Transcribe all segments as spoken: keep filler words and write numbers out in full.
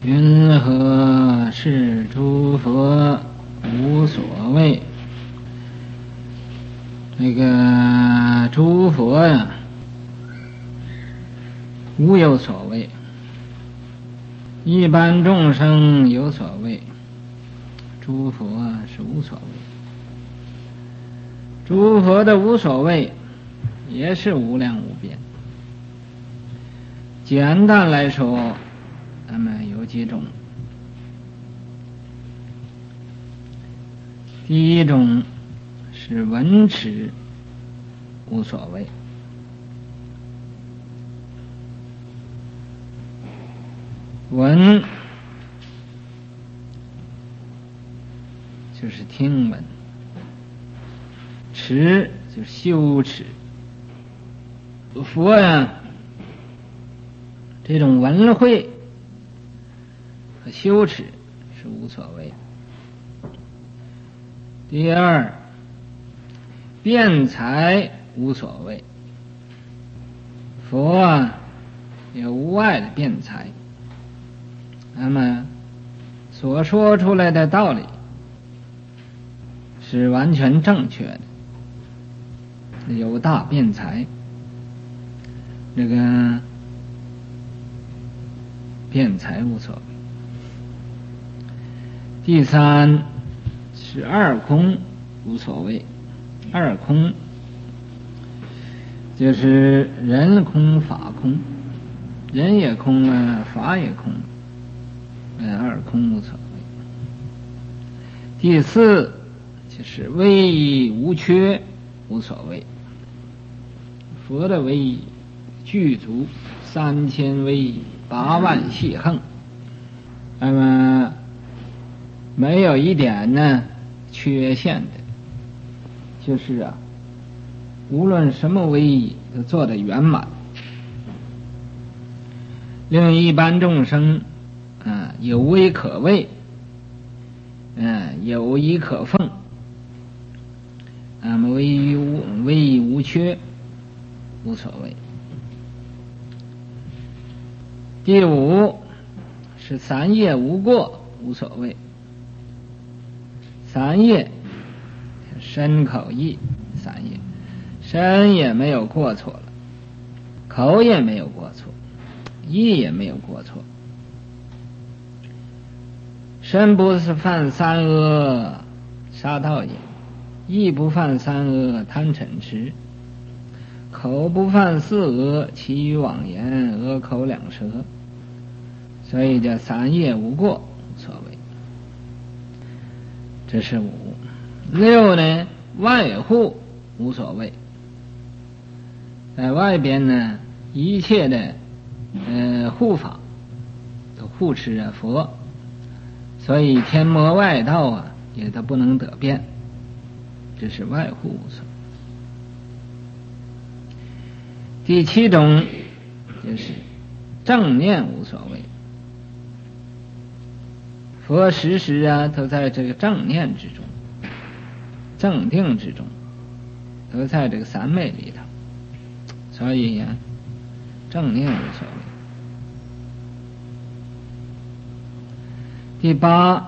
云何是诸佛无所谓？这个诸佛呀，无有所谓；一般众生有所谓，诸佛是无所谓。诸佛的无所谓也是无量无边。简单来说，那么有几种。第一种是闻持无所谓，闻就是听闻，持就是修持。佛呀，这种闻慧和修持是无所谓。第二，辩才无所谓。佛啊，有无碍的辩才，那么所说出来的道理是完全正确的，有大辩才。这个辩才无所谓。第三是二空无所谓。二空就是人空法空，人也空了，法也空，呃，二空无所谓。第四就是唯一无缺无所谓。佛的唯一具足三千威仪，八万细横，那么没有一点呢缺陷的，就是啊，无论什么威仪都做得圆满，令一般众生啊有威可畏，嗯，有仪可奉，那么威仪无威仪无缺，无所谓。第五是三业无过无所谓。三业身口意三业，身也没有过错了，口也没有过错，意也没有过错。身不是犯三恶杀盗也，意不犯三恶贪嗔痴，口不犯四恶绮语妄言恶口两舌，所以叫三业无过无所谓。这是五。六呢，外护无所谓。在外边呢，一切的呃护法都护持着佛，所以天魔外道啊也都不能得变，这是外护无所谓。第七种就是正念无所谓。佛时时啊都在这个正念之中，正定之中，都在这个三昧里头，所以呀、啊，正念无所谓。第八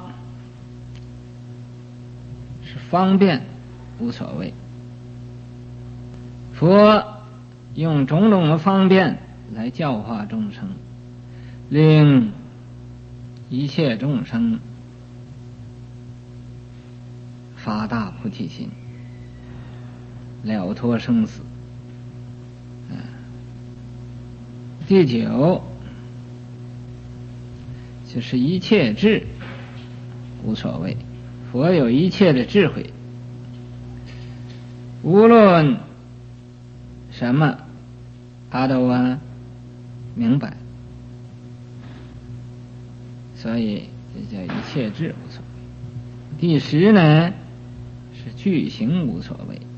是方便无所谓。佛用种种的方便来教化众生，令一切众生发大菩提心，了脱生死。嗯、第九就是一切智无所谓。佛有一切的智慧，无论什么他都啊明白，所以这叫一切智无所谓。第十呢是具行无所谓。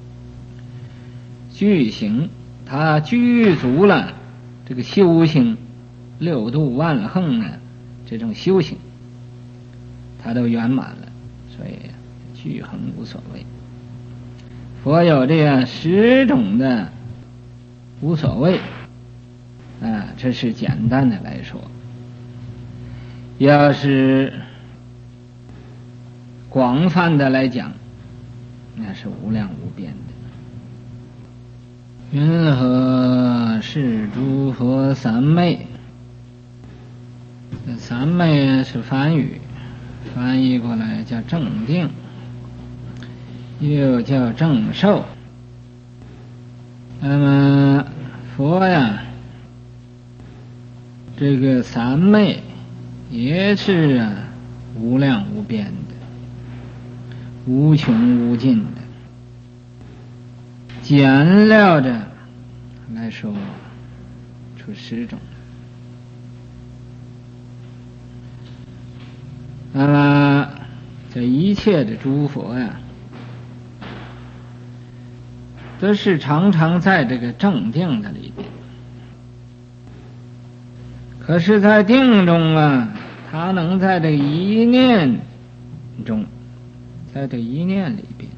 具行他具足了这个修行六度万横呢，这种修行他都圆满了，所以具恒无所谓。佛有这样十种的无所谓啊，这是简单的来说。 要是广泛的来讲，那是无量无边的。云何是诸佛三昧？这三昧是梵语，翻译过来叫正定，又叫正受。那么佛呀，这个三昧也是啊无量无边的，无穷无尽的。简料着来说出十种。那么这一切的诸佛呀，都是常常在这个正定的里边。可是在定中啊，他能在这一念中，在这一念里边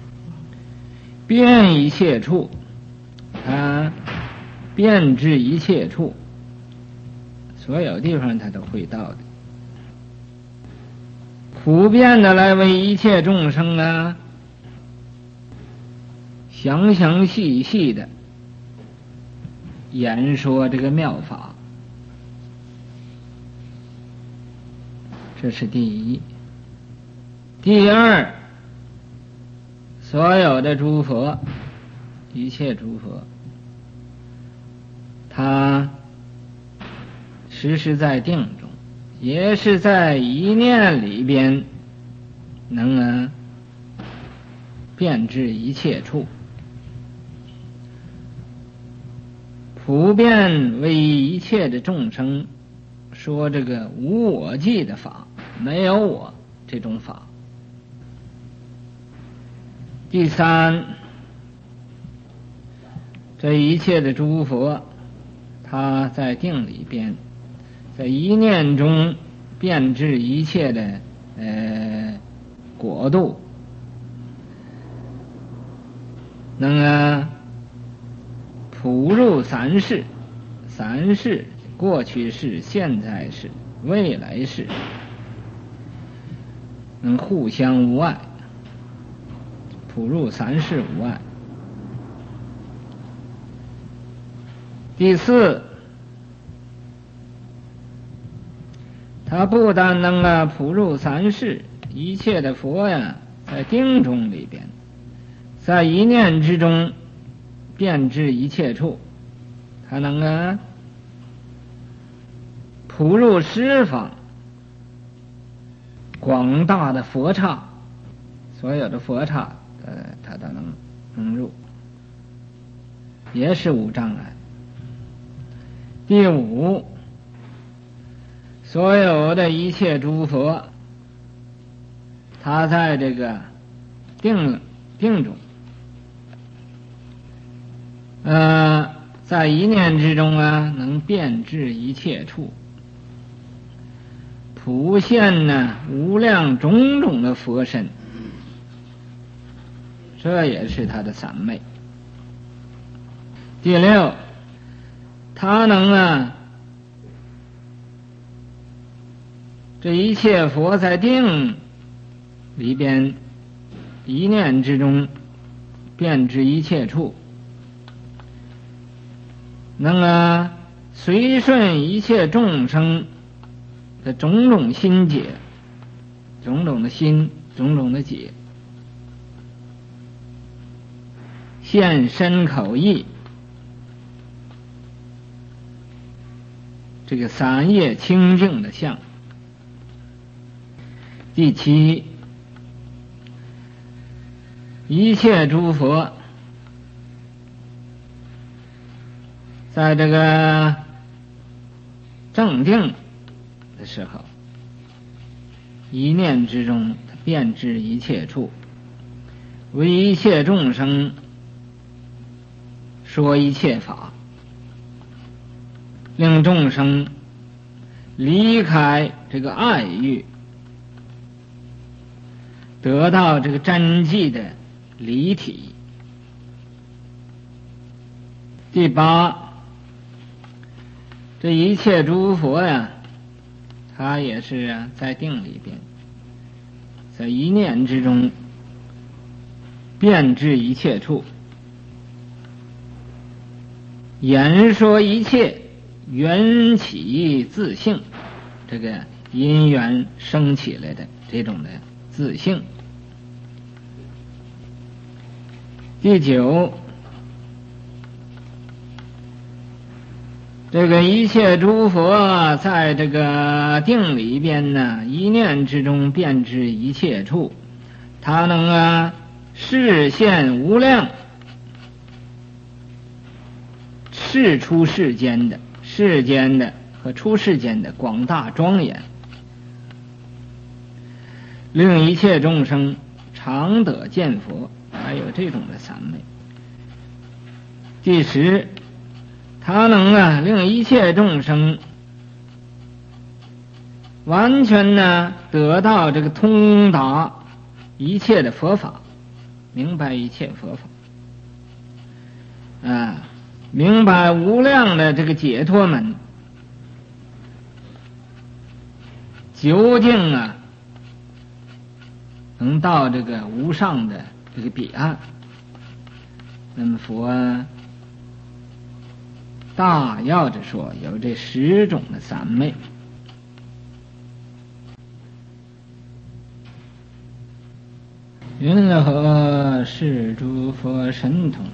遍一切处，他遍至一切处，所有地方他都会到的，普遍的来为一切众生啊详详细细的言说这个妙法。这是第一。第二，所有的诸佛，一切诸佛，他时时在定中，也是在一念里边能啊遍至一切处，普遍为一切的众生说这个无我寂的法，没有我这种法。第三，这一切的诸佛，他在定里边，在一念中遍至一切的呃国度，能啊普入三世，三世过去世、现在世、未来世，能互相无碍，普入三世无碍。第四，他不但能啊普入三世，一切的佛呀，在定中里边，在一念之中遍至一切处，他能啊普入十方广大的佛刹，所有的佛刹呃他都能能入，也是无障碍。第五，所有的一切诸佛，他在这个定定中，呃，在一念之中啊，能遍至一切处，普现呢无量种种的佛身，这也是他的三昧。第六，他能啊这一切佛在定里边一念之中遍至一切处，能啊随顺一切众生的种种心解，种种的心，种种的解，现身口意，这个三业清净的相。第七，一切诸佛在这个正定的时候，一念之中他遍至一切处，为一切众生说一切法，令众生离开这个爱欲，得到这个真寂的离体。第八，这一切诸佛呀， 他也是在定里边，在一念之中遍知一切处，言说一切缘起自性，这个因缘生起来的这种的自性。第九，这个一切诸佛在这个定里边呢，一念之中遍知一切处，他能啊示现无量世出世间的世间的和出世间的广大庄严，令一切众生常得见佛，还有这种的三昧。第十，他能啊令一切众生完全呢得到这个通达一切的佛法，明白一切佛法啊，明白无量的这个解脱门，究竟啊能到这个无上的这个彼岸。那么佛啊大要着说有这十种的三昧。云何是诸佛神通？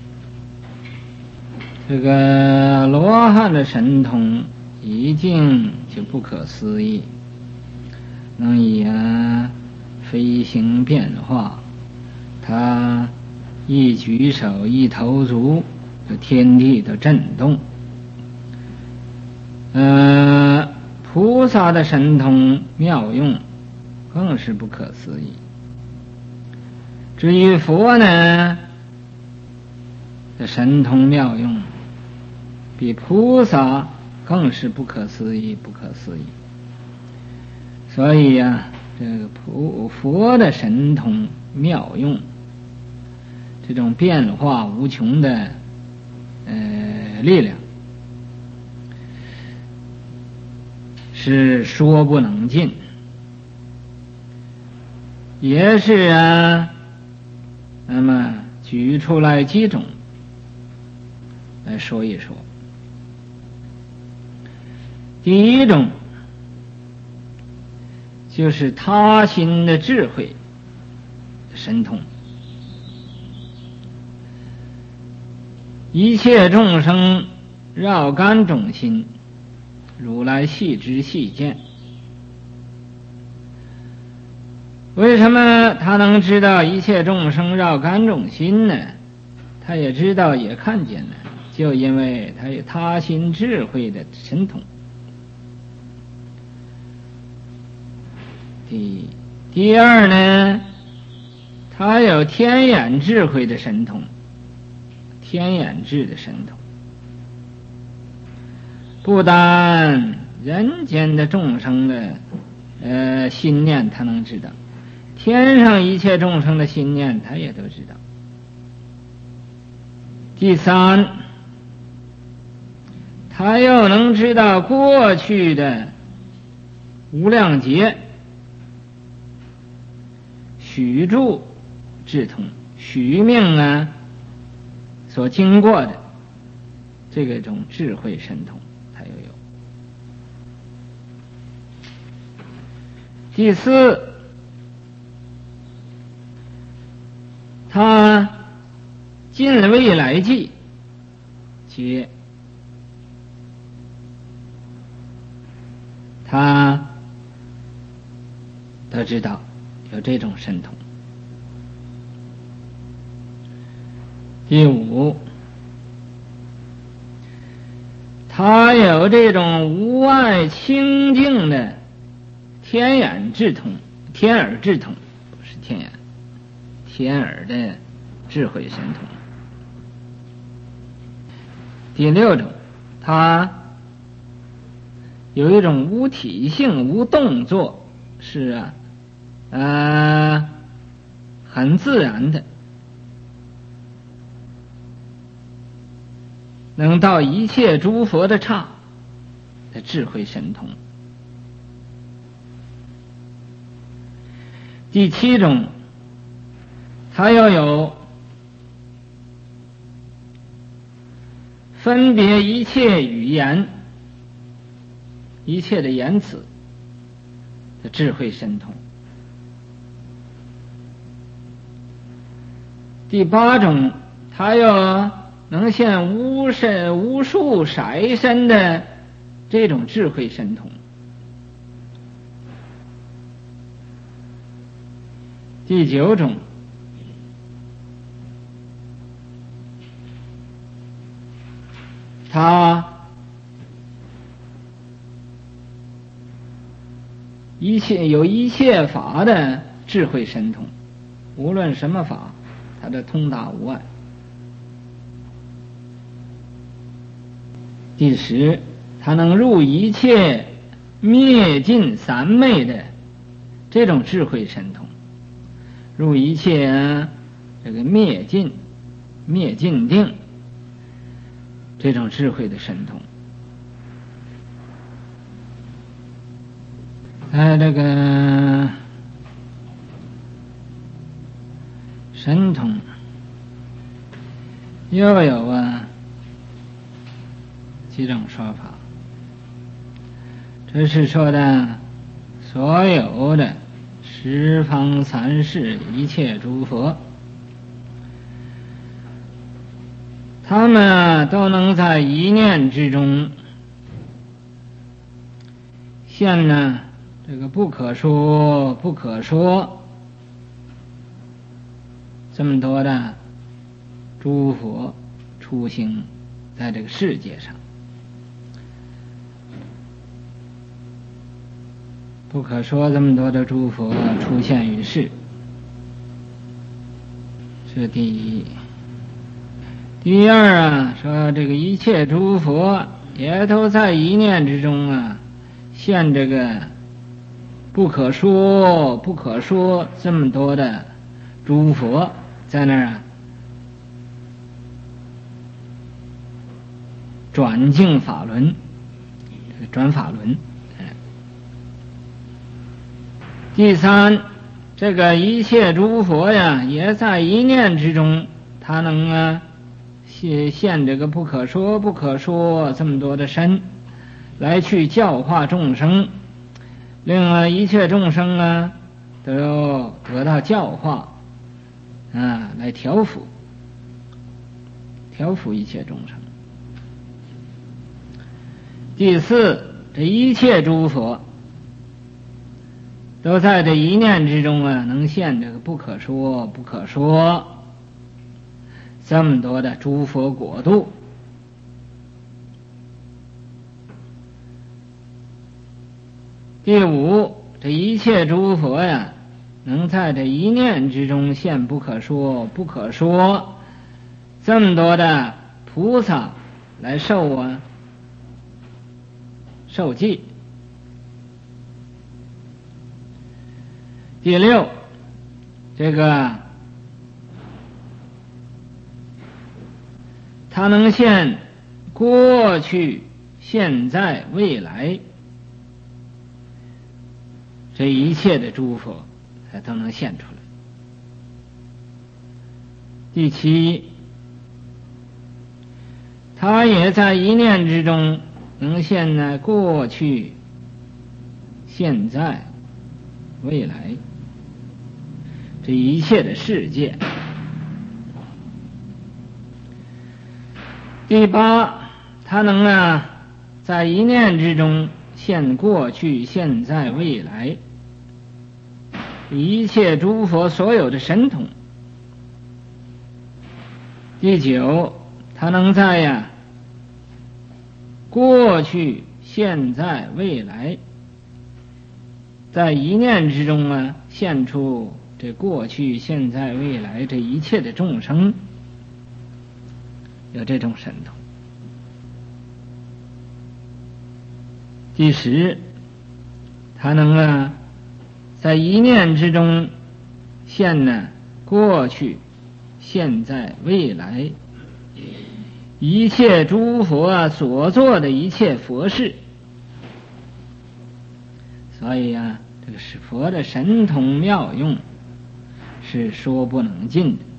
这个罗汉的神通已经就不可思议，能以啊飞行变化，他一举手一投足，这天地都震动。呃，菩萨的神通妙用更是不可思议。至于佛呢，这神通妙用比菩萨更是不可思议，不可思议。所以呀、啊，这个菩佛的神通妙用，这种变化无穷的呃力量，是说不能尽，也是啊。那么举出来几种来说一说。第一种就是他心的智慧神通，一切众生绕干种心，如来细知细见。为什么他能知道一切众生绕干种心呢？他也知道也看见了，就因为他有他心智慧的神通。第第二呢，他有天眼智慧的神通，天眼智的神通，不但人间的众生的呃心念他能知道，天上一切众生的心念他也都知道。第三，他又能知道过去的无量劫许住智通，许命啊所经过的这个种智慧神通他又有。第四，他尽未来际皆他都知道，有这种神通。第五，他有这种无碍清净的天眼智通，天耳智通，不是天眼，天耳的智慧神通。第六种，他有一种无体性无动作，是啊呃很自然的，能到一切诸佛的刹的智慧神通。 第七种，它要有分别一切语言、一切的言辞的智慧神通。第八种，它要能现无神无数色身的这种智慧神通。第九种，它一切有一切法的智慧神通，无论什么法，它的通达无碍。第十，它能入一切灭尽三昧的这种智慧神通，入一切这个灭尽灭尽定这种智慧的神通。在这个神通又有啊几种说法，这是说的所有的十方三世一切诸佛，他们都能在一念之中现呢这个不可说不可说这么多的诸佛出行在这个世界上，不可说这么多的诸佛出现于世，这第一。第二啊，说这个一切诸佛也都在一念之中啊现这个不可说不可说这么多的诸佛在那儿啊转境法轮，转法轮。第三，这个一切诸佛呀也在一念之中，他能啊现现这个不可说不可说这么多的身来去教化众生，令啊一切众生啊都得到教化啊，来调伏调伏一切众生。第四，这一切诸佛都在这一念之中啊能现这个不可说不可说这么多的诸佛国度。第五，这一切诸佛呀能在这一念之中现不可说不可说这么多的菩萨来受啊受记。第六，这个他能现过去现在未来这一切的诸佛他都能现出来。第七，他也在一念之中能现呢过去现在未来这一切的世界。第八，他能啊在一念之中现过去现在未来一切诸佛所有的神通。第九，他能在呀过去现在未来在一念之中啊现出这过去现在未来这一切的众生，有这种神通。第十，他能啊在一念之中现呢过去现在未来一切诸佛啊所做的一切佛事。所以啊这个是佛的神通妙用，是说不能尽的。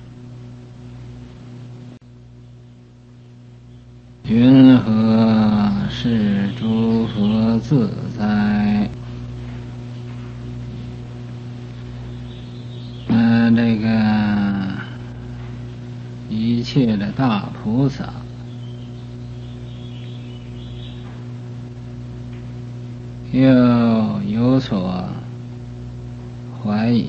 云何是诸佛自在？呃，这个一切的大菩萨，又有所怀疑，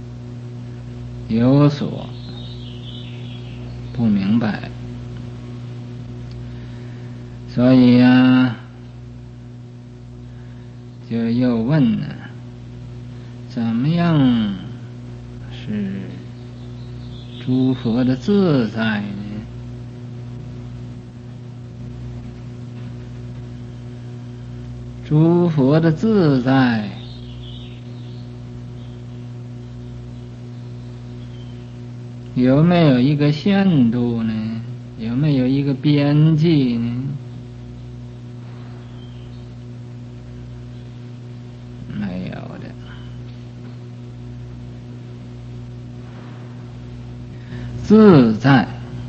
有所不明白，所以啊，就又问呢，怎么样是诸佛的自在呢？诸佛的自在，有没有一个限度呢？有没有一个边际呢？没有的。自在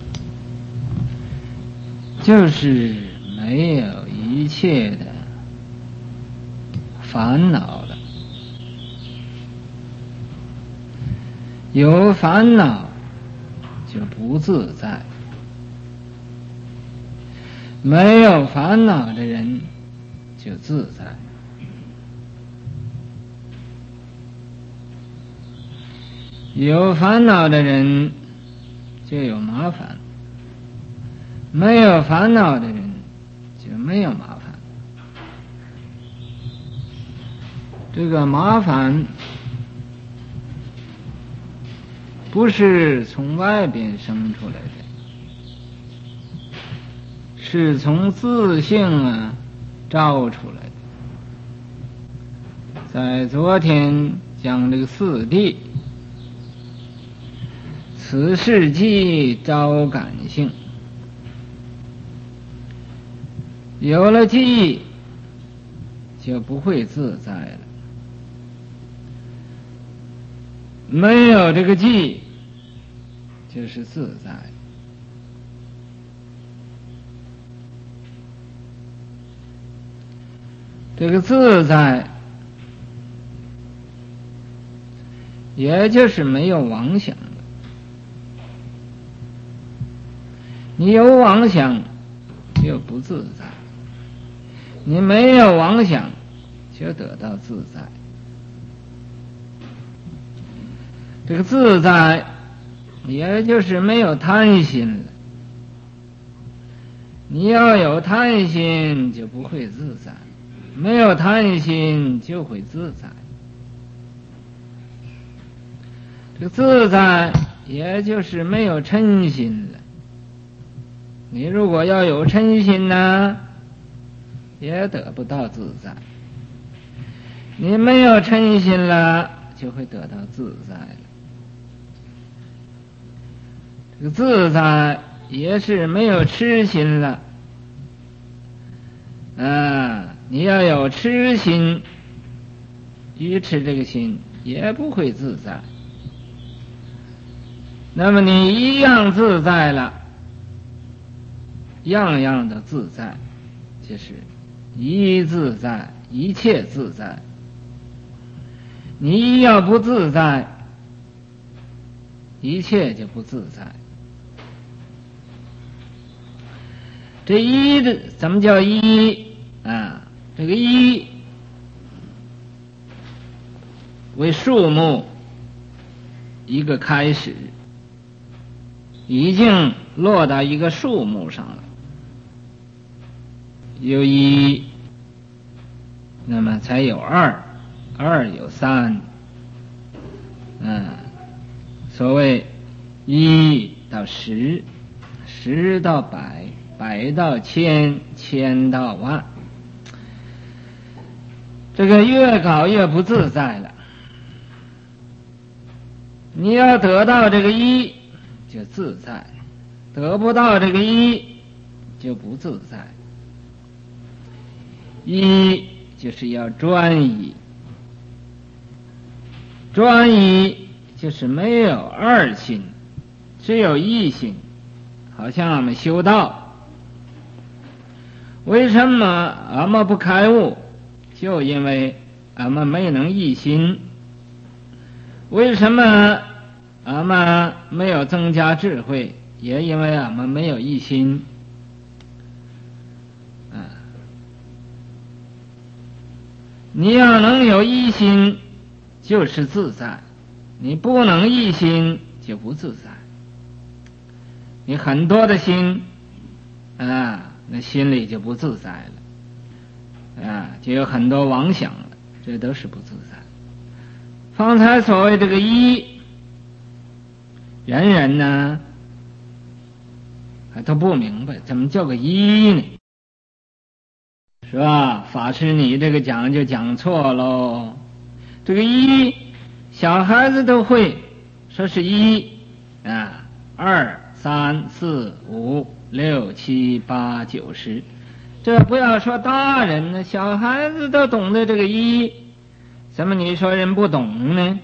就是没有一切的烦恼了，有烦恼就不自在，没有烦恼的人就自在。有烦恼的人就有麻烦，没有烦恼的人就没有麻烦。这个麻烦不是从外边生出来的，是从自性啊照出来的。在昨天讲这个四谛，此事即招感性，有了记就不会自在了，没有这个记就是自在。这个自在也就是没有妄想了。你有妄想就不自在，你没有妄想就得到自在。这个自在也就是没有贪心了，你要有贪心就不会自在，没有贪心就会自在。这个自在也就是没有嗔心了，你如果要有嗔心呢，也得不到自在。你没有嗔心了，就会得到自在了。这个自在也是没有痴心了，啊，你要有痴心，愚痴这个心也不会自在。那么你一样自在了，样样的自在，就是一自在，一切自在。你要不自在，一切就不自在。这一的怎么叫一啊？这个一为数目一个开始，已经落到一个数目上了，有一，那么才有二，二有三，嗯，所谓一到十，十到百，百到千，千到万，这个越搞越不自在了。你要得到这个一就自在，得不到这个一就不自在。一就是要专一， 专一就是没有二心，只有一心。好像俺们修道，为什么俺们不开悟？就因为俺们没能一心。为什么俺们没有增加智慧？也因为俺们没有一心。啊，你要能有一心，就是自在；你不能一心，就不自在。你很多的心啊，那心里就不自在了啊，就有很多妄想了，这都是不自在。方才所谓这个一，人人呢还都不明白怎么叫个一呢，是吧？法师你这个讲就讲错喽。这个一小孩子都会说是一啊，二三四五六七八九十，这不要说大人呢，小孩子都懂得这个一，怎么你说人不懂呢？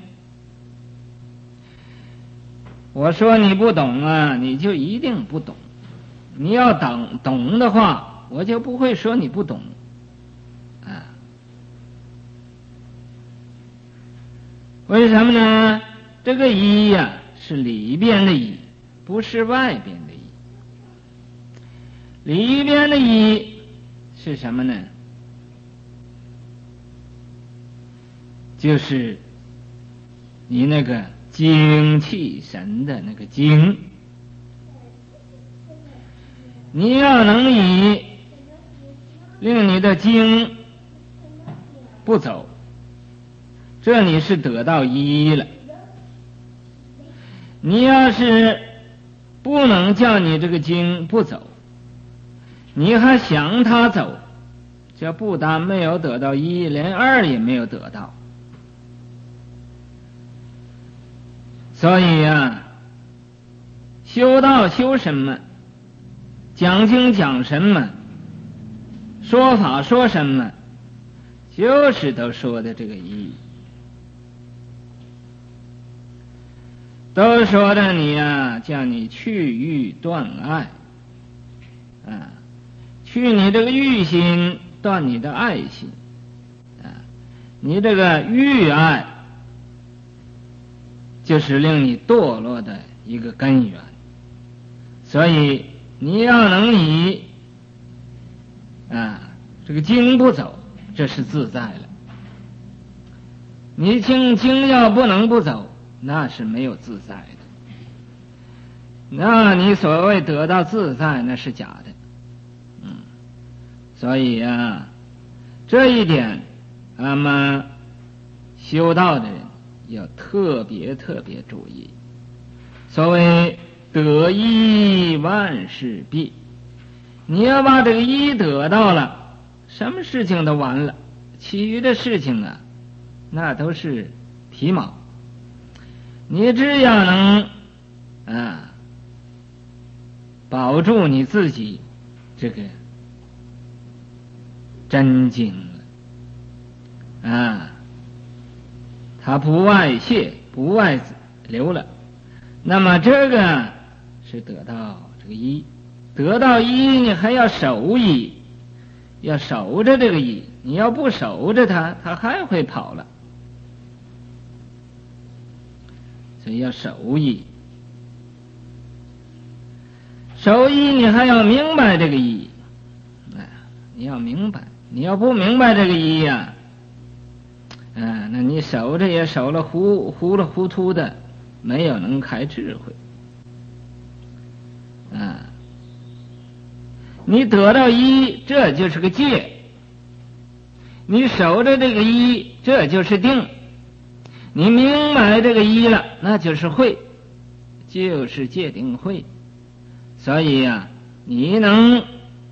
我说你不懂啊，你就一定不懂。你要懂懂的话，我就不会说你不懂啊。为什么呢？这个一呀、啊，是里边的一，不是外边的一。里边的一是什么呢？就是你那个精气神的那个精。你要能以令你的精不走，这你是得到一了。你要是不能叫你这个精不走，你还想它走，这不但没有得到一，连二也没有得到。所以啊，修道修什么，讲经讲什么，说法说什么，就是都说的这个一，都说的你啊，叫你去欲断爱啊，去你这个欲心，断你的爱心啊，你这个欲爱就是令你堕落的一个根源。所以你要能以啊这个经不走，这是自在了。你经经要不能不走，那是没有自在的。那你所谓得到自在，那是假的。嗯，所以啊，这一点俺们修道的人要特别特别注意。所谓得一万事毕，你要把这个一得到了，什么事情都完了，其余的事情啊，那都是皮毛。你只要能啊保住你自己这个真经了啊，它不外泄不外流了，那么这个是得到这个一。得到一，你还要守一，要守着这个一，你要不守着它，它还会跑了。所以要守一，守一你还要明白这个一，哎，你要明白，你要不明白这个一呀、啊，嗯、啊，那你守着也守了糊糊了糊涂的，没有能开智慧。啊，你得到一，这就是个戒；你守着这个一，这就是定。你明白这个一了，那就是慧，就是戒定慧。所以呀、啊，你能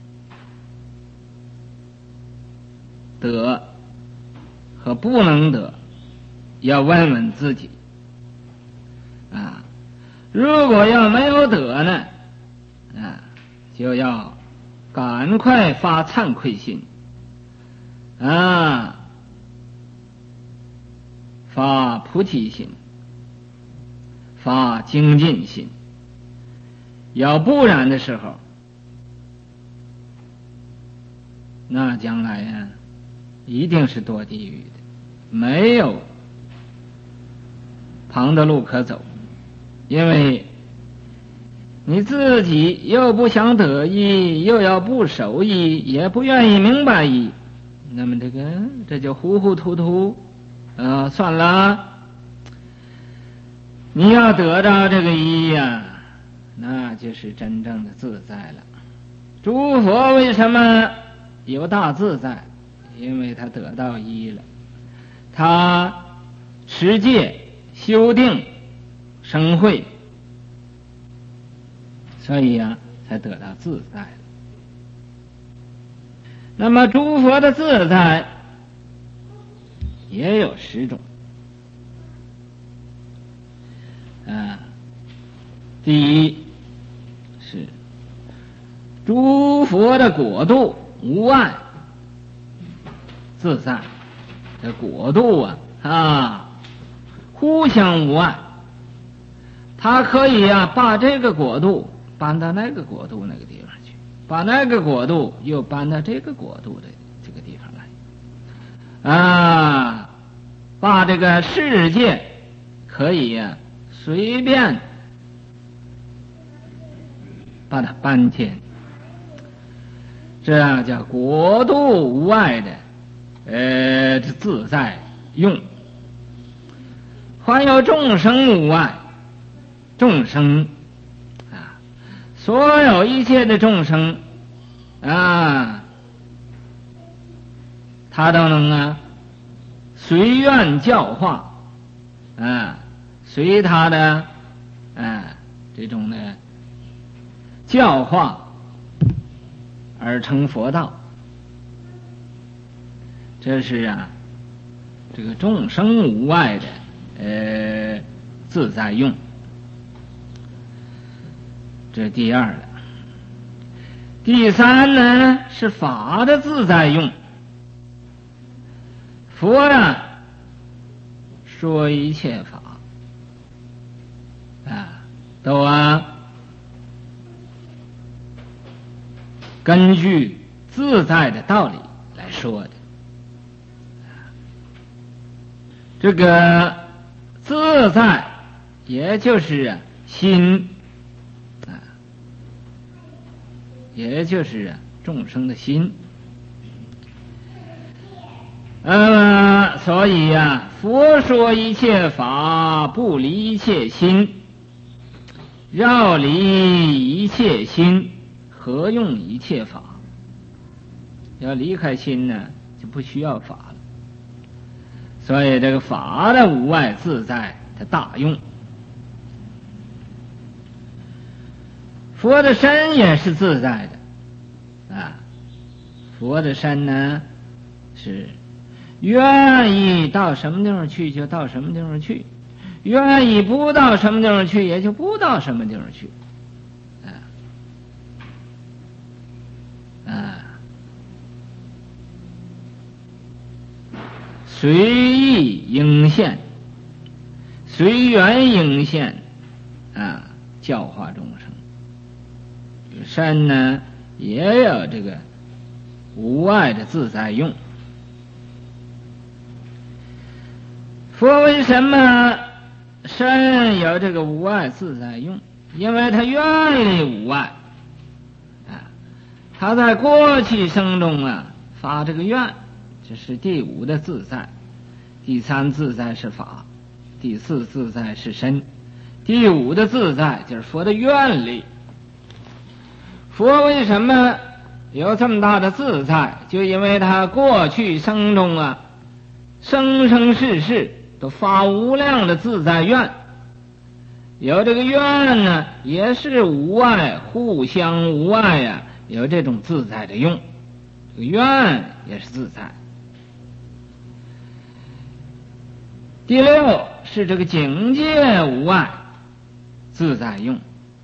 得和不能得，要问问自己啊。如果要没有得呢，啊，就要赶快发惭愧心啊，发菩菩提心，发精进心。要不然的时候，那将来呀，一定是堕地狱的，没有旁的路可走。因为你自己又不想得意，又要不守意，也不愿意明白意，那么这个这就糊糊涂涂，呃，算了。你要得到这个一呀，那就是真正的自在了。诸佛为什么有大自在？因为他得到一了，他持戒、修定、生慧，所以呀、啊，才得到自在了。那么诸佛的自在也有十种啊。第一是诸佛的国度无碍自在，这国度啊啊，互相无碍，他可以啊把这个国度搬到那个国度那个地方去，把那个国度又搬到这个国度的这个地方来啊，把这个世界可以呀、啊、随便把它搬迁，这样叫国度无碍的呃自在用。还有众生无碍，众生啊，所有一切的众生啊，他都能啊随愿教化啊，随他的啊这种的教化而成佛道。这是啊这个众生无碍的呃自在用，这是第二了。第三呢是法的自在用。佛啊说一切法啊都啊根据自在的道理来说的。这个自在也就是心啊，也就是众生的心。呃，所以呀、啊，佛说一切法不离一切心，绕离一切心，何用一切法？要离开心呢，就不需要法了。所以这个法的无碍自在的大用。佛的身也是自在的啊，佛的身呢是愿意到什么地方去就到什么地方去，愿意不到什么地方去也就不到什么地方去啊啊，随意应现，随缘应现啊，教化众生。身呢也有这个无碍的自在用。佛为什么身有这个无碍自在用？因为他愿意无碍啊，他在过去生中啊发这个愿，这是第五的自在。第三自在是法，第四自在是身，第五的自在就是佛的愿力。佛为什么有这么大的自在？就因为他过去生中啊生生世世都发无量的自在愿，有这个愿呢也是无碍，互相无碍呀、啊，有这种自在的用，这个愿也是自在。第六是这个境界无碍自在用。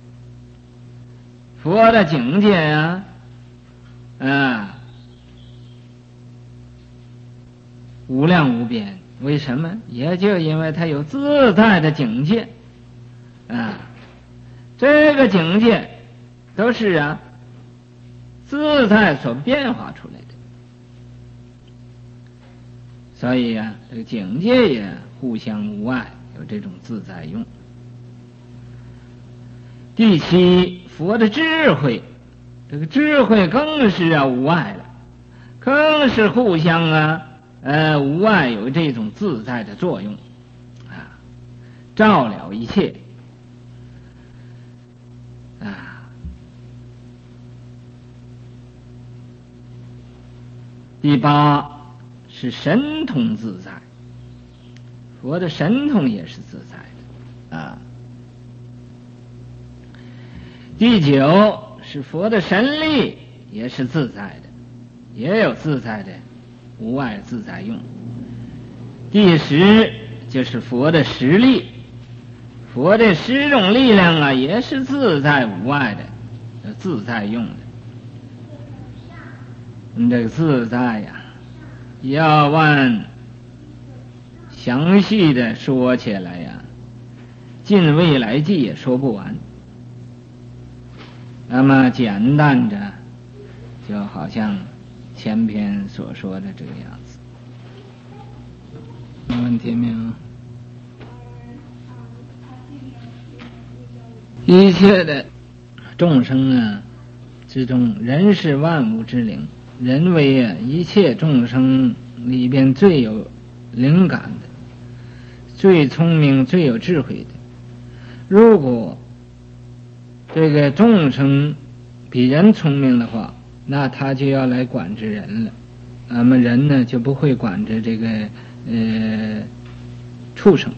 佛的境界呀、啊，啊，无量无边， 为什么？也就因为他有自在的境界啊，这个境界都是啊自在所变化出来的，所以啊，这个境界也互相无碍，有这种自在用。第七，佛的智慧，这个智慧更是啊无碍了，更是互相啊呃无碍，有这种自在的作用啊，照了一切啊。第八是神通自在，佛的神通也是自在的啊。第九是佛的神力也是自在的，也有自在的无碍自在用。第十就是佛的实力，佛的十种力量啊也是自在无碍的，自在用的。你这个自在呀、啊，要按详细的说起来呀、啊，尽未来际也说不完。那么简单着，就好像前篇所说的这个样子。没问题没有？一切的众生啊之中，人是万物之灵，人为啊一切众生里边最有灵感的，最聪明最有智慧的。如果这个众生比人聪明的话，那他就要来管制人了，那么人呢就不会管制这个呃畜生，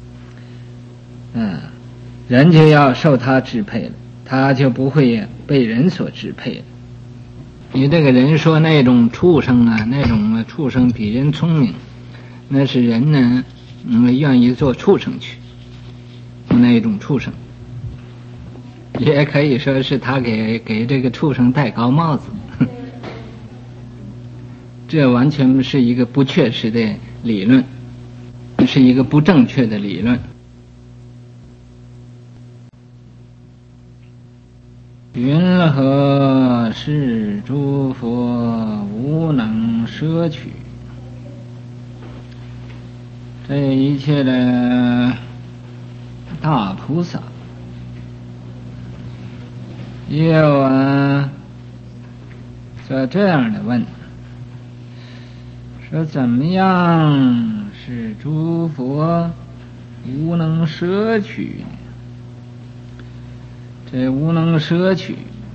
嗯，人就要受他支配了，他就不会被人所支配了。你这个人说那种畜生啊，那种畜生比人聪明，那是人呢嗯愿意做畜生去，那种畜生。也可以说是他给给这个畜生戴高帽子，这完全是一个不确实的理论，是一个不正确的理论。云何是诸佛无能摄取？这一切的大菩萨也有啊，说这样的问，说怎么样是诸佛无能摄取？这无能摄取，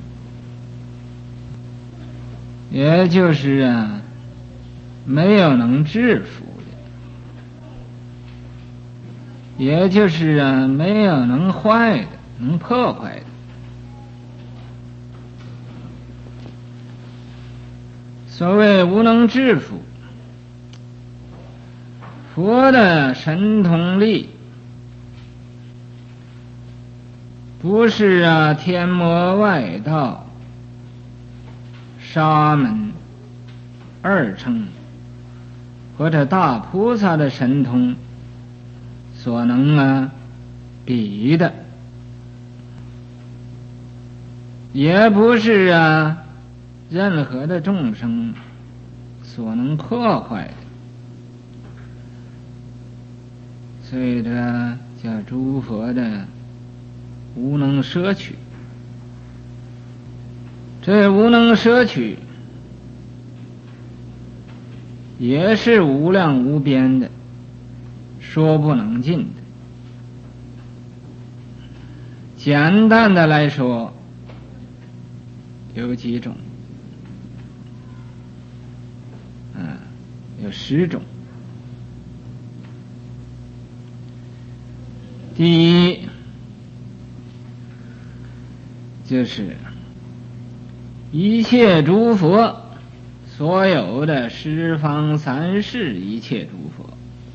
也就是啊，没有能制服的，也就是啊，没有能坏的，能破坏的。所谓无能制服，佛的神通力不是啊天魔外道沙门二乘或者大菩萨的神通所能啊比的，也不是啊任何的众生所能破坏的。所以这叫诸佛的无能摄取。这无能摄取也是无量无边的，说不能尽的。简单的来说有几种，嗯，有十种。第一就是一切诸佛，所有的十方三世一切诸佛，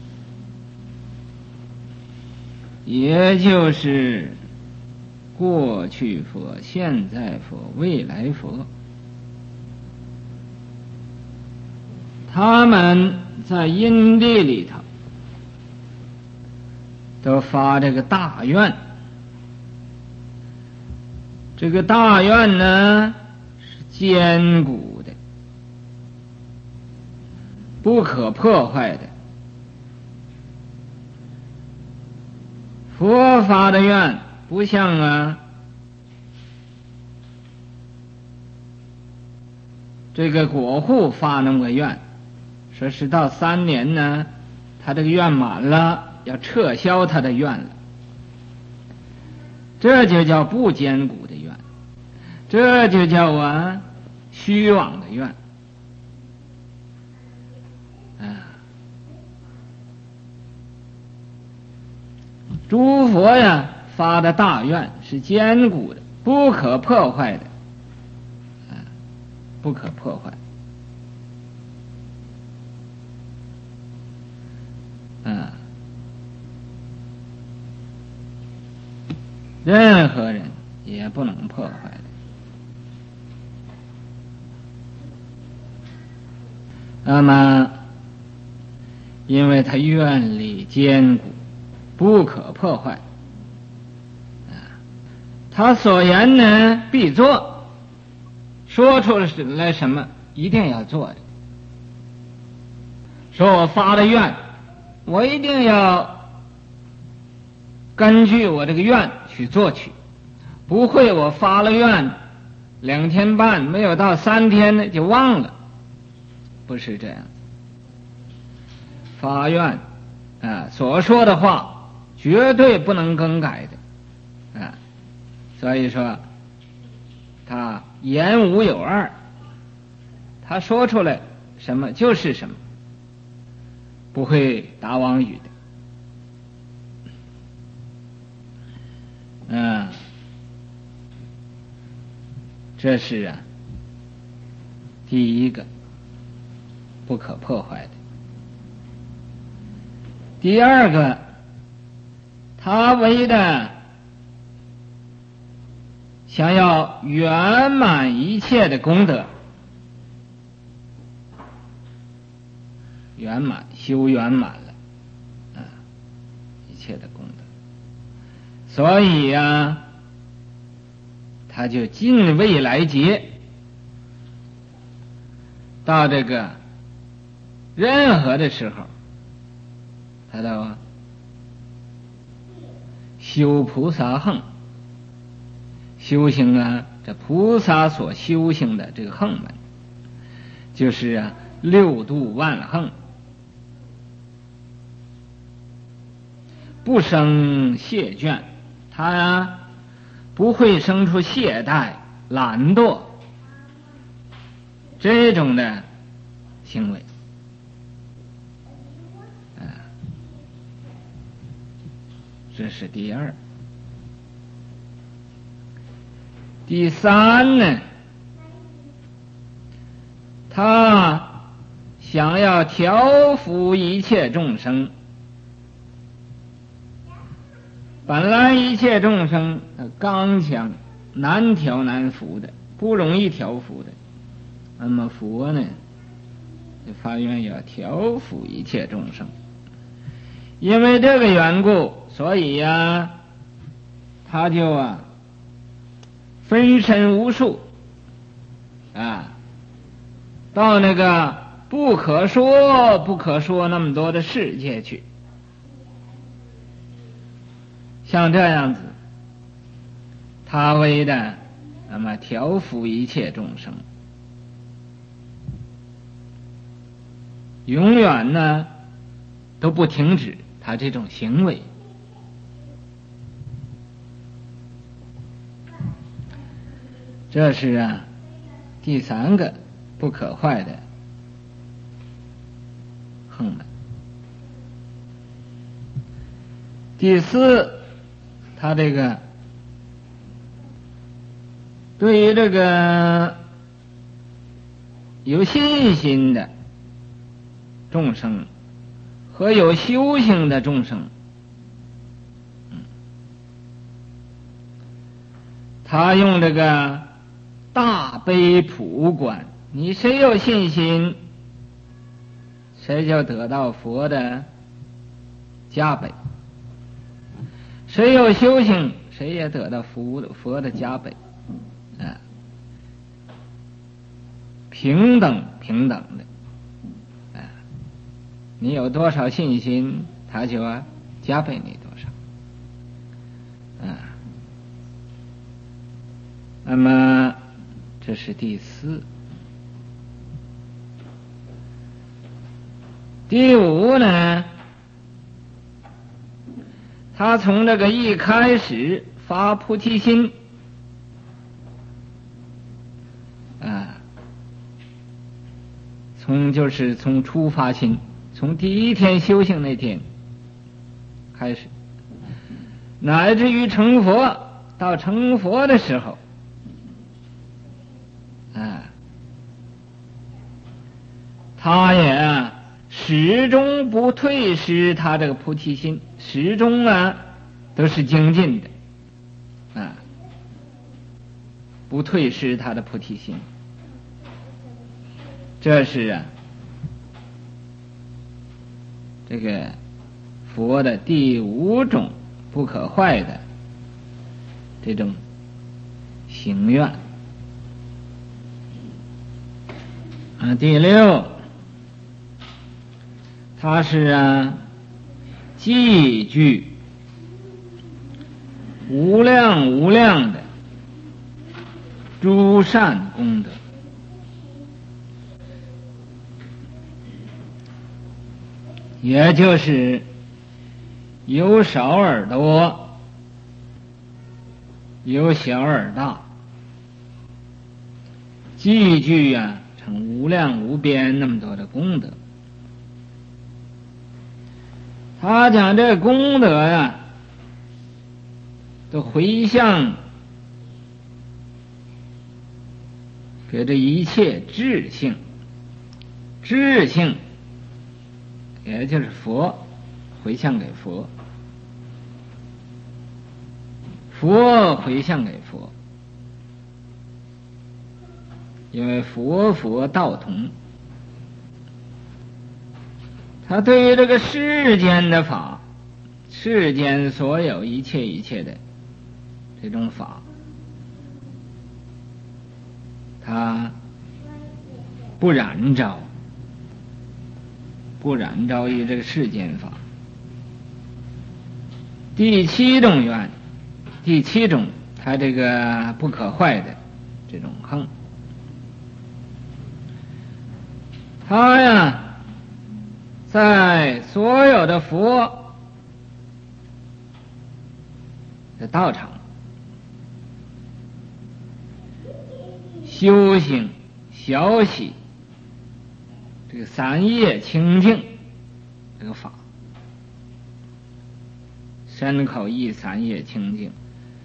也就是过去佛、现在佛、未来佛，他们在因地里头都发这个大愿。这个大愿呢是坚固的，不可破坏的。佛发的愿不像啊这个果户发那么个愿，说是到三年呢他这个愿满了，要撤销他的愿了，这就叫不坚固的愿，这就叫啊虚妄的愿啊。诸佛呀发的大愿是坚固的，不可破坏的啊，不可破坏啊。任何人也不能破坏的。那么因为他愿力坚固，不可破坏啊，他所言呢必做，说出来什么一定要做的。说我发了愿，我一定要根据我这个愿去做去，不会我发了愿两天半没有到三天呢就忘了，不是这样。发愿啊所说的话绝对不能更改的啊，所以说他言无有二，他说出来什么就是什么，不会打妄语的。嗯，这是啊第一个不可破坏的。第二个，他为的想要圆满一切的功德，圆满修圆满了啊一切的功德，所以呀、啊，他就尽未来劫到这个任何的时候，他都修菩萨行，修行啊，这菩萨所修行的这个行门，就是啊六度万行，不生懈倦，他啊不会生出懈怠、懒惰这种的行为。这是第二。第三呢，他想要调伏一切众生。本来一切众生刚强，难调难伏的，不容易调伏的。那么佛呢，就发愿要调伏一切众生。因为这个缘故，所以呀、啊，他就啊分身无数啊，到那个不可说不可说那么多的世界去，像这样子，他为的那么调伏一切众生，永远呢都不停止他这种行为。这是啊第三个不可坏的行门。第四，他这个对于这个有信心的众生和有修行的众生，他用这个大悲普观，你谁有信心，谁就得到佛的加倍谁有修行，谁也得到佛的佛的加倍，啊，平等平等的，啊，你有多少信心，他就要加倍你多少，啊，那么这是第四。第五呢，他从这个一开始发菩提心，啊，从就是从出发心，从第一天修行那天开始，乃至于成佛，到成佛的时候，啊，他也啊始终不退失他这个菩提心，始终啊都是精进的，啊，不退失他的菩提心。这是啊这个佛的第五种不可坏的这种行愿。啊，第六，它是啊积聚无量无量的诸善功德，也就是有少而多，有小而大，积聚啊成无量无边那么多的功德。他讲这功德呀，都回向给这一切智性，智性也就是佛，回向给佛，佛回向给佛，因为佛佛道同。他对于这个世间的法，世间所有一切一切的这种法，他不染着，不染着于这个世间法。第七种愿，第七种他这个不可坏的这种恨，他呀在所有的佛的道场修行小喜这个三业清净这个法，身口意三业清净，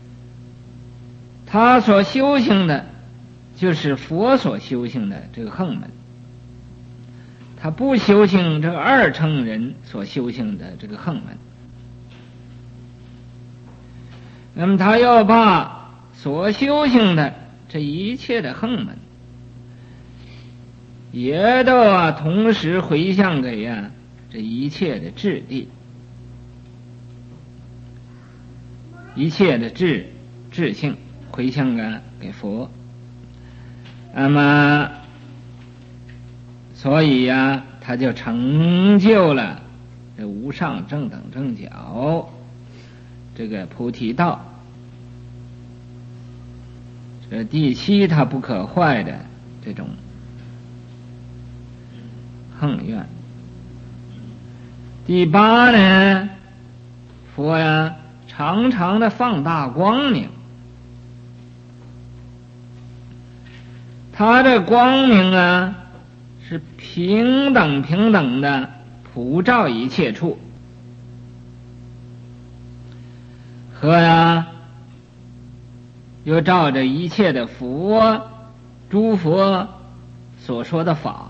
他所修行的就是佛所修行的这个横门，他不修行这个二乘人所修行的这个横门，那么他要把所修行的这一切的横门也都啊同时回向给啊这一切的智地，一切的智智性回向啊给佛。那么所以呀、啊，他就成就了这无上正等正觉这个菩提道。这第七他不可坏的这种横愿。第八呢，佛呀常常的放大光明，他的光明啊是平等平等的普照一切处，和呀又照着一切的佛诸佛所说的法，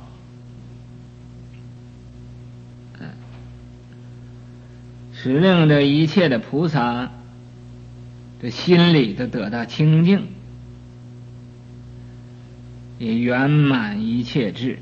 使令这一切的菩萨这心里都得到清净，也圆满一切智，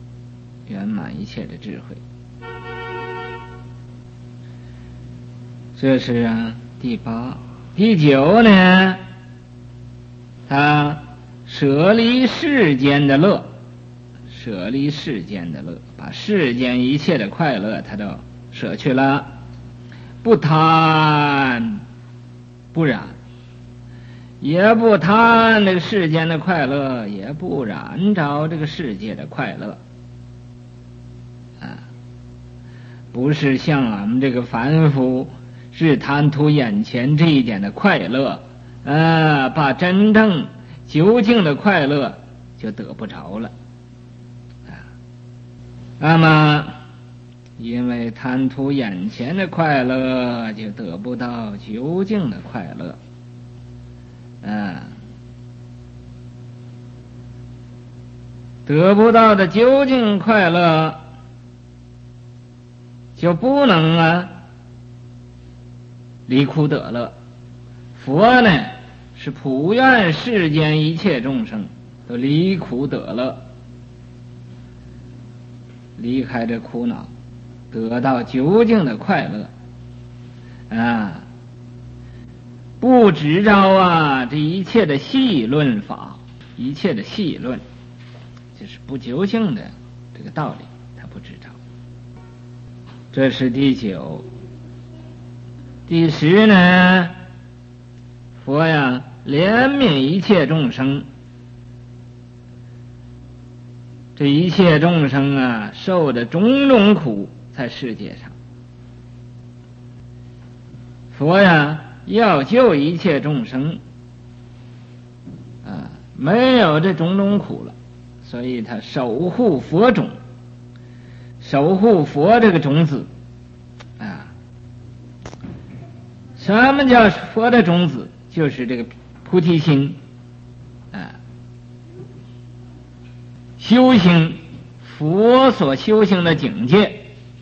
圆满一切的智慧。 这是啊第八。第九呢，他舍离世间的乐，舍离世间的乐，把世间一切的快乐他都舍去了，不贪不染，也不贪这个世间的快乐，也不染着这个世界的快乐啊，不是像俺们这个凡夫是贪图眼前这一点的快乐啊，把真正究竟的快乐就得不着了啊。那么因为贪图眼前的快乐，就得不到究竟的快乐啊，得不到的究竟快乐就不能啊离苦得乐。佛呢是普愿世间一切众生都离苦得乐，离开这苦恼，得到究竟的快乐啊，不执着啊这一切的细论法，一切的细论就是不究竟的这个道理，他不执着。这是第九。第十呢，佛呀怜悯一切众生，这一切众生啊受的种种苦在世界上，佛呀要救一切众生啊，没有这种种苦了，所以他守护佛种，守护佛这个种子啊。什么叫佛的种子？就是这个菩提心啊，修行佛所修行的境界，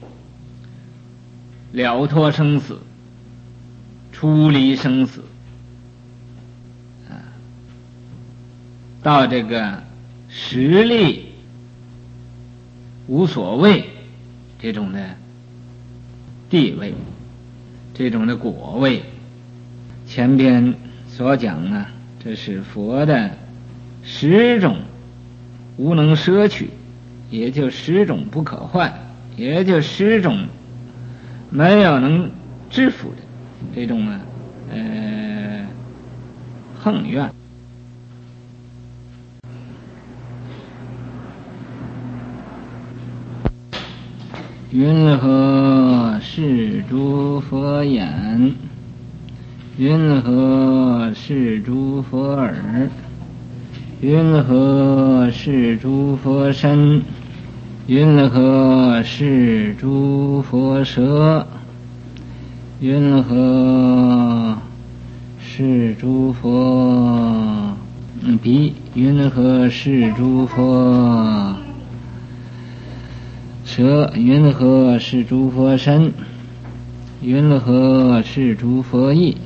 了脱生死，出离生死啊，到这个实力无所谓这种的地位，这种的果位。前边所讲啊，这是佛的十种无能摄取，也就十种不可换，也就十种没有能制服的这种啊呃横愿。云何是诸佛眼？云何是诸佛耳？云何是诸佛身？云何是诸佛舌？云何是诸佛鼻？云何是诸佛舌？云何是诸佛身？云何是诸佛意？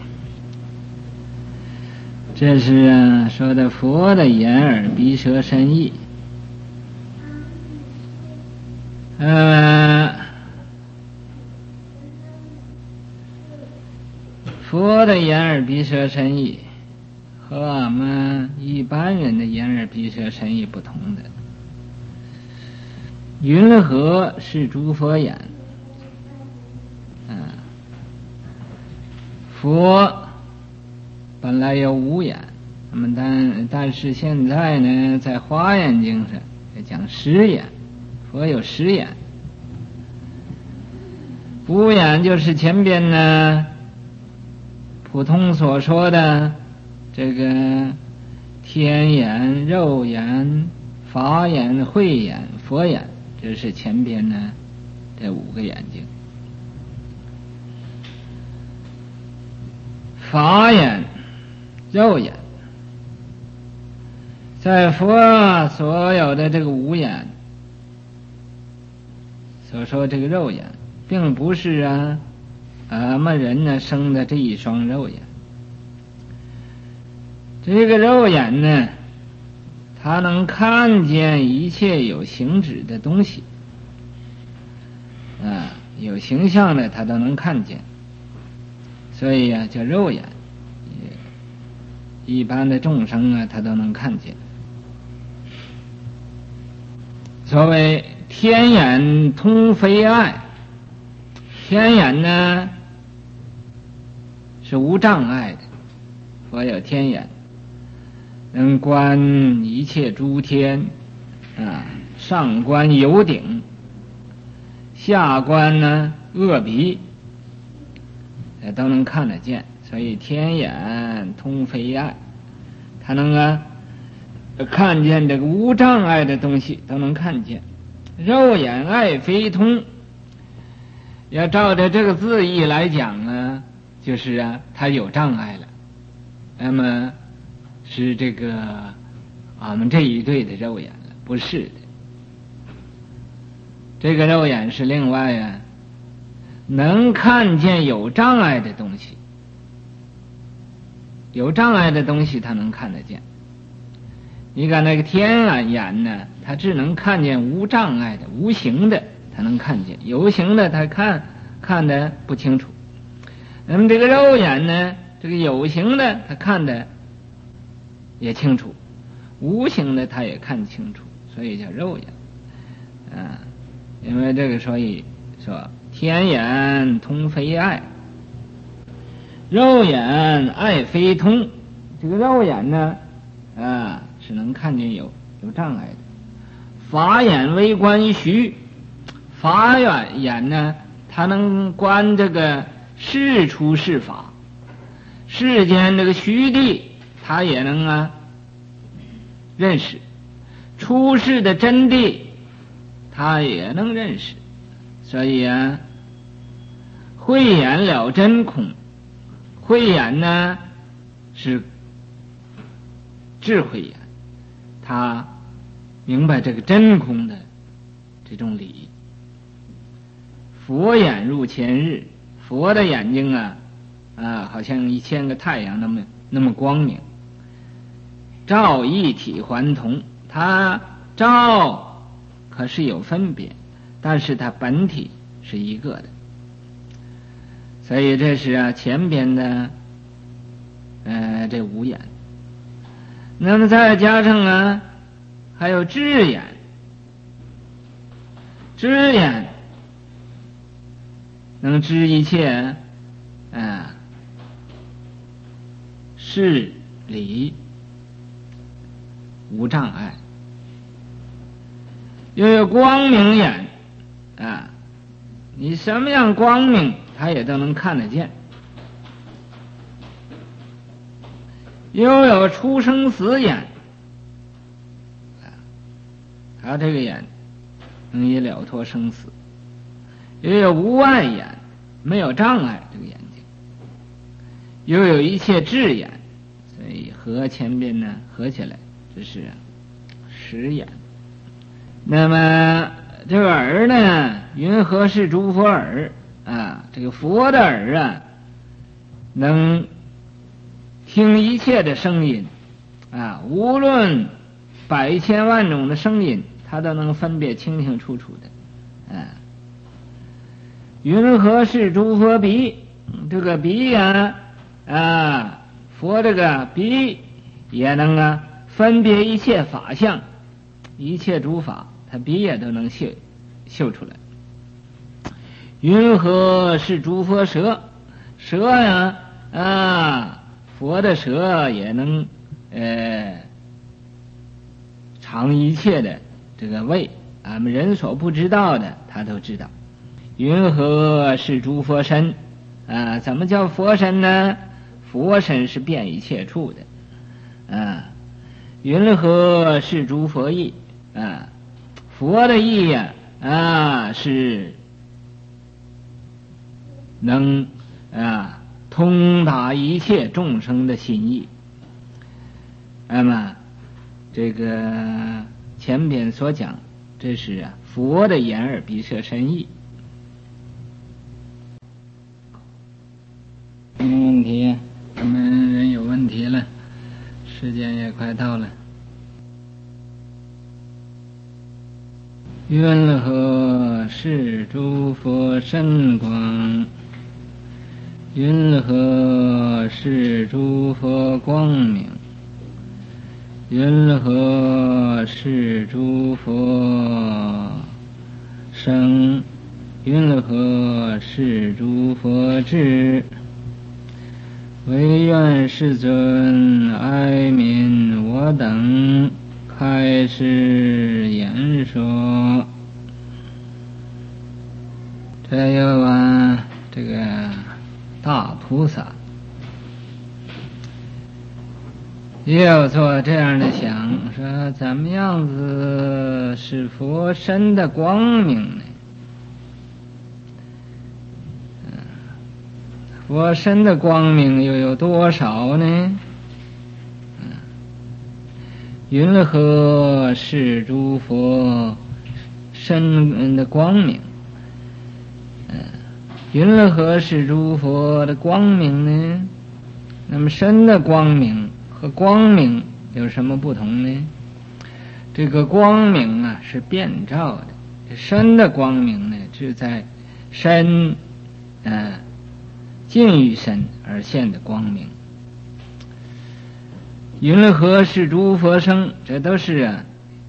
这是啊说的佛的眼耳鼻舌身意。呃佛的眼耳鼻舌身意和俺们一般人的眼耳鼻舌身意不同的。云何是诸佛眼？嗯，佛本来有五眼，那么但但是现在呢，在华严经上讲十眼，佛有十眼。五眼就是前边呢普通所说的这个天眼、肉眼、法眼、慧眼、佛眼，这是前边呢这五个眼睛。法眼、肉眼，在佛所有的这个五眼所说这个肉眼，并不是啊俺们人呢生的这一双肉眼。这个肉眼呢，它能看见一切有形质的东西啊，有形象的它都能看见。 所以啊叫肉眼，一般的众生啊他都能看见。所谓天眼通非爱，天眼呢是无障碍的，佛有天眼，能观一切诸天啊，上观有顶，下观呢恶鼻，都能看得见。所以天眼通非爱，他能啊看见这个无障碍的东西都能看见。肉眼爱非通，要照着这个字义来讲呢，就是啊他有障碍了，那么是这个我们这一对的肉眼了，不是的。这个肉眼是另外啊能看见有障碍的东西，有障碍的东西他能看得见。你看那个天眼呢，他只能看见无障碍的无形的，他能看见，有形的他看看得不清楚。那么这个肉眼呢，这个有形的他看得也清楚，无形的他也看清楚，所以叫肉眼啊。因为这个所以说天眼通非爱，肉眼爱非通。这个肉眼呢啊是能看见有有障碍的。法眼为观虚，法眼眼呢它能观这个事出事法，世间这个虚地它也能啊认识，出世的真谛它也能认识。所以啊慧眼了真空，慧眼呢是智慧眼，他明白这个真空的这种理。佛眼入千日，佛的眼睛啊啊好像一千个太阳那么那么光明，照一体还同，他照可是有分别，但是它本体是一个的。所以这是啊前边的呃这五眼。那么再加上啊还有智眼，智眼能知一切啊事理无障碍。又有光明眼啊，你什么样光明他也都能看得见。又有出生死眼，他这个眼能以了脱生死。又有无碍眼，没有障碍这个眼睛。又有一切智眼，所以合前边呢合起来这是十眼。那么这个耳呢，云何是诸佛耳啊？这个佛的耳啊，能听一切的声音啊，无论百千万种的声音，他都能分别清清楚楚的啊。云何是诸佛鼻？这个鼻呀 啊, 啊，佛这个鼻也能啊分别一切法相，一切诸法，他鼻也都能嗅嗅出来。云何是诸佛舌？舌呀 啊, 啊，佛的舌也能呃尝一切的这个味，俺们人所不知道的他都知道。云何是诸佛身？啊，怎么叫佛身呢？佛身是遍一切处的啊。云何是诸佛意？啊，佛的意呀 啊, 啊是能啊通达一切众生的心意。那么这个前边所讲，这是啊佛的眼耳鼻舌身意。没问题，我们人有问题了，时间也快到了。云何是诸佛身光？ 云何是诸佛光明？云何是诸佛生？云何是诸佛智？唯愿世尊哀悯我等，开示言说。这有啊，这个大菩萨也有做这样的想，说怎么样子是佛身的光明呢？佛身的光明又有多少呢？云何是诸佛身的光明？云何是诸佛的光明呢？那么身的光明和光明有什么不同呢？这个光明啊是遍照的，身的光明呢是在身呃近于身而现的光明。云何是诸佛生？这都是啊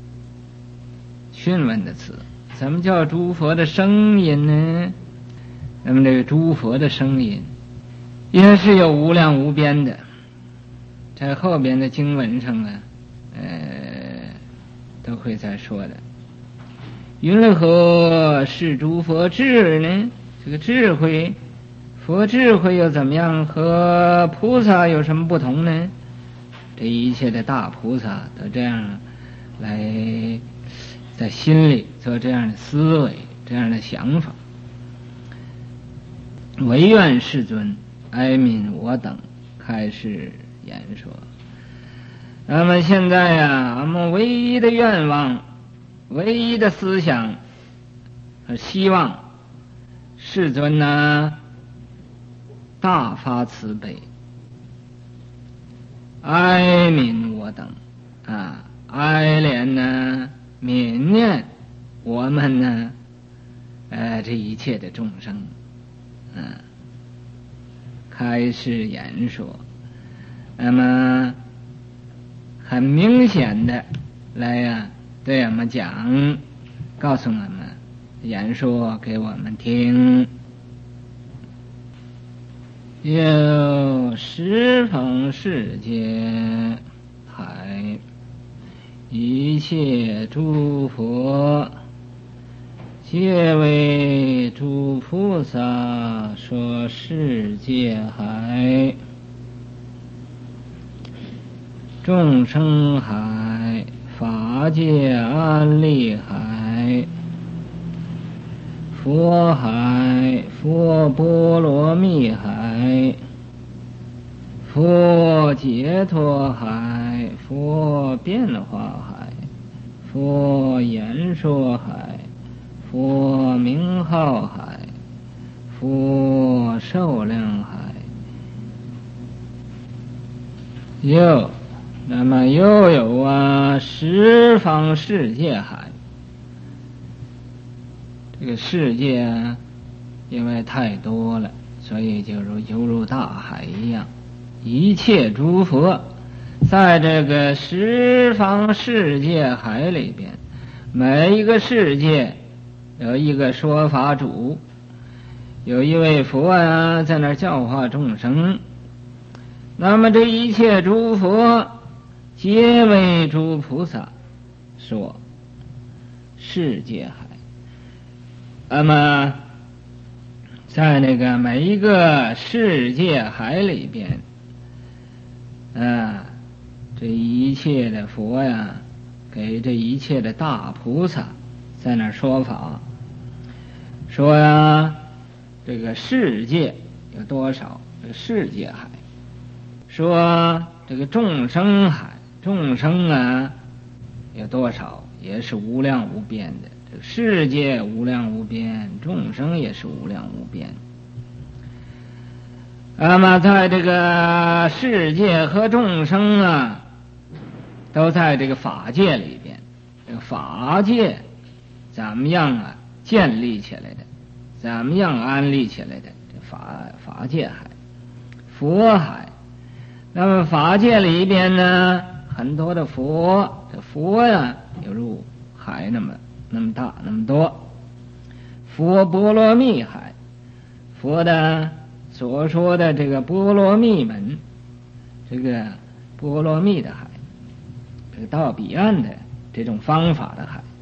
询问的词。什么叫诸佛的声音呢？那么这个诸佛的声音也是有无量无边的，在后边的经文上啊呃都会再说的。云何是诸佛智呢？这个智慧，佛智慧又怎么样？和菩萨有什么不同呢？这一切的大菩萨都这样来在心里做这样的思维，这样的想法。唯愿世尊哀悯我等，开示言说。那么现在呀、啊，我们唯一的愿望，唯一的思想和希望，世尊呢、啊、大发慈悲，哀悯我等啊，哀怜呢，悯念我们呢，呃，这一切的众生。嗯，开示言说，那么很明显的来呀、啊，对我们讲，告诉我们言说给我们听。有十方世界海，一切诸佛，皆为诸菩萨说世界海，众生海，法界安立海，佛海，佛波罗蜜海，佛解脱海，佛变化海，佛言说海，佛名号海，佛寿量海。又那么又有啊十方世界海。这个世界啊因为太多了，所以就如犹如大海一样，一切诸佛在这个十方世界海里边，每一个世界有一个说法主，有一位佛啊在那儿教化众生。那么这一切诸佛皆为诸菩萨说世界海。那么在那个每一个世界海里边啊，这一切的佛呀给这一切的大菩萨在那儿说法，说呀这个世界有多少，这个世界海，说这个众生海，众生啊有多少，也是无量无边的。这个世界无量无边，众生也是无量无边。那么在这个世界和众生啊都在这个法界里边，这个法界怎么样啊建立起来的，怎么样安立起来的， 这法法界海、佛海。那么法界里边呢，很多的佛，这佛呀，犹如海那么那么大那么多。佛波罗蜜海，佛的所说的这个波罗蜜门，这个波罗蜜的海，这个到彼岸的这种方法的海。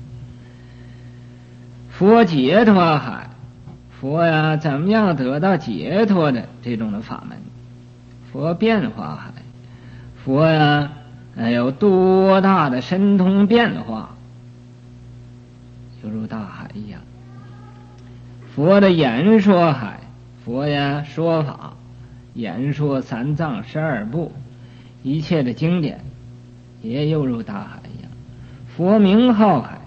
佛解脱海，佛呀怎么样得到解脱的这种的法门。佛变化海，佛呀有多大的神通变化，犹如大海一样。佛的演说海，佛呀说法，演说三藏十二部，一切的经典也犹如大海一样。佛名号海，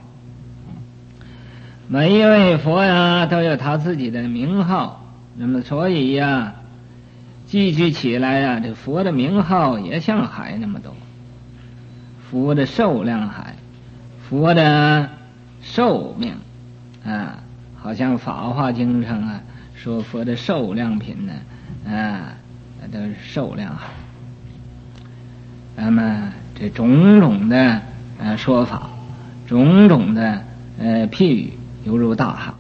每一位佛呀都有他自己的名号，那么所以呀记聚起来呀，这佛的名号也像海那么多。佛的寿量海，佛的寿命啊，好像《法华经》上啊说佛的寿量品呢，啊，都是寿量海。那么这种种的呃说法，种种的呃譬喻，犹如大海。